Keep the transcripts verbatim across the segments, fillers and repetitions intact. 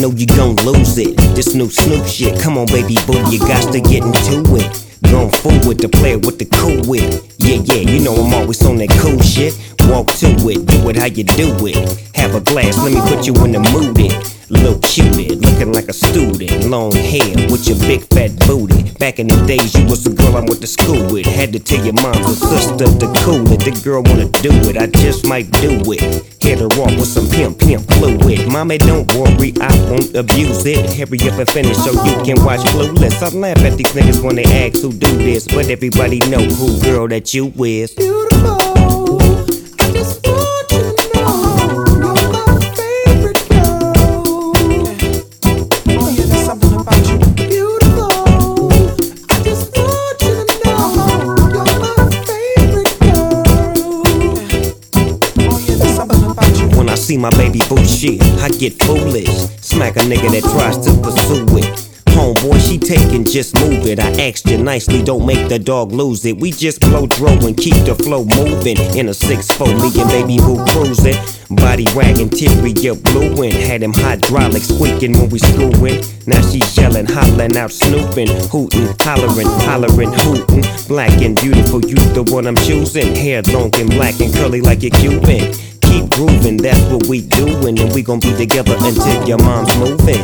know you gon' lose it. This new Snoop shit, come on baby boo, you got to get into it. Gone forward to play with the cool wit. Yeah, yeah, you know I'm always on that cool shit. Walk to it, do it how you do it. Have a glass, let me put you in the mood. It. Little cutie, looking like a student. Long hair with your big fat booty. Back in the days, you was the girl I went to school with. Had to tell your mom and sister to cool it. The girl wanna do it, I just might do it. Hit her off with some pimp, pimp fluid. Mommy, don't worry, I won't abuse it. Hurry up and finish so you can watch Clueless. I laugh at these niggas when they ask who do this, but everybody know who girl that you is. Beautiful, I just want you to know you're my favorite girl. Oh yeah, there's something about you. Beautiful, I just want you to know you're my favorite girl. Oh yeah, there's something about you. When I see my baby boo shit, I get foolish. Smack a nigga that tries to pursue it. Homeboy, she taking, just move it. I asked you nicely, don't make the dog lose it. We just blow dro and keep the flow moving. In a six four, me and baby boo cruising. Body wagging, interior blueing. Had him hydraulics squeaking when we screwing. Now she yelling, hollering out, snooping, hooting, hollering, hollering, hooting. Black and beautiful, you the one I'm choosing. Hair long and black and curly like a Cuban. Keep grooving, that's what we doing. And we gon' be together until your mom's moving.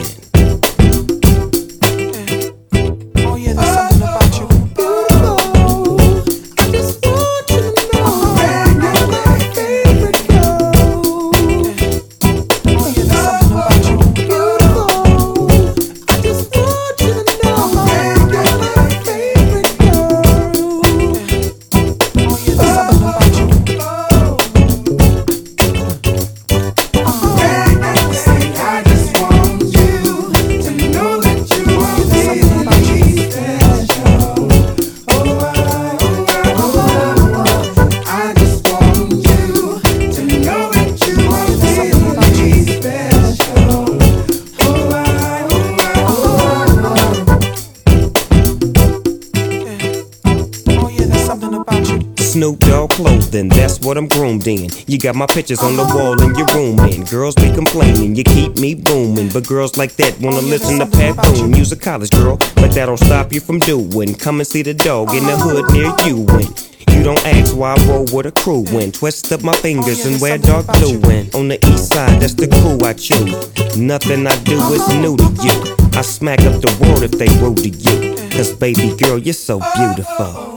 Snoop Dogg clothing, that's what I'm groomed in. You got my pictures on the wall in your room, and girls be complaining, you keep me booming. But girls like that wanna listen to Pat Boone. You's a college girl, but that don't stop you from doing. Come and see the dog in the hood near you. And you don't ask why I roll with a crew. And twist up my fingers and wear dark blue. And on the east side, that's the crew I choose. Nothing I do is new to you. I smack up the world if they rude to you. Cause baby girl, you're so beautiful.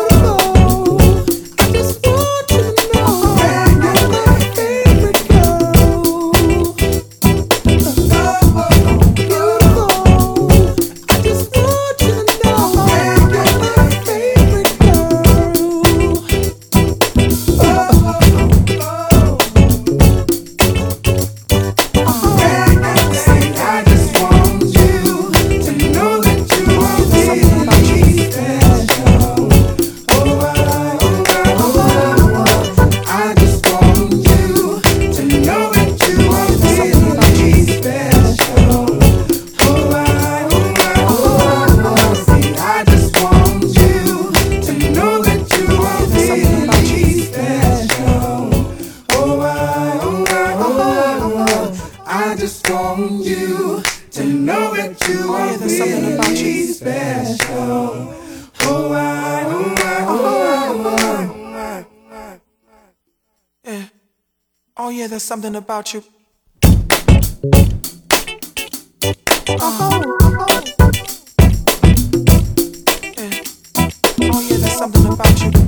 I just want you to know that you are really special. Oh, I, oh, I, oh, I, oh, I. Yeah. Oh, yeah, there's something about you. Oh, oh. Yeah. Oh, yeah, there's something about you.